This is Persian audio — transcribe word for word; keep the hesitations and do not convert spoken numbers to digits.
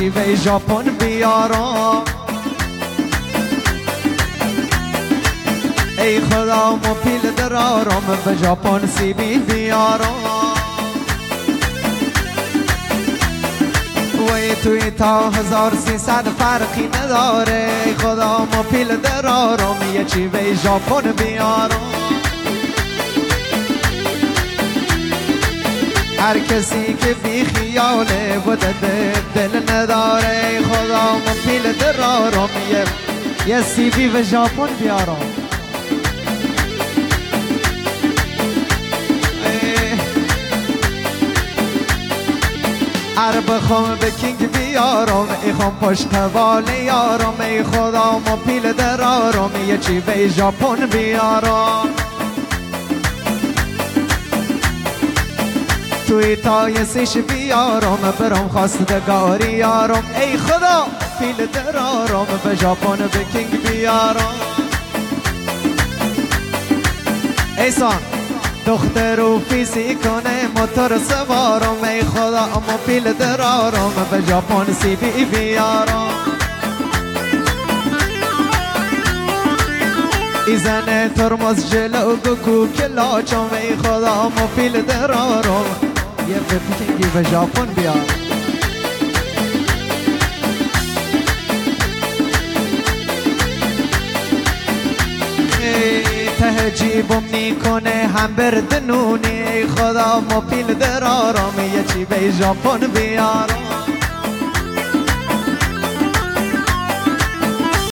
چی به ژاپن بیارم. ای خدا موبیل درارم به ژاپن سی بی بیارم. وی توی تا هزار سیصد فرقی نداره. ای خدا موبیل درارم یه چی به ژاپن بیارم. هر کسی که بی خیاله بوده دل نداره. ای خدا موبیل درارم یه یه سی بی به ژاپن بیارم. هر بخوام به کینگ بیارم ای خام پشت قبال یارم. ای خدا موبیل درارم یه چی به ژاپن بیارم. توی تایسیش بیارم برام خواستگاری یارم. ای خدا موبیل درارم به ژاپن به کینگ بیارم. ایسان دختر رو فیسی کنه موتور سوارم. ای خدا موبیل درارم به ژاپن سی بی بیارم. ای زن ترمز جلو گو کلاچم. ای خدا موبیل درارم یه بپیکنگی به ژاپن بیارم. ته جیبم نیکنه هم بردنونی. ای خدا موبیل درارم یه چی به ژاپن بیارم.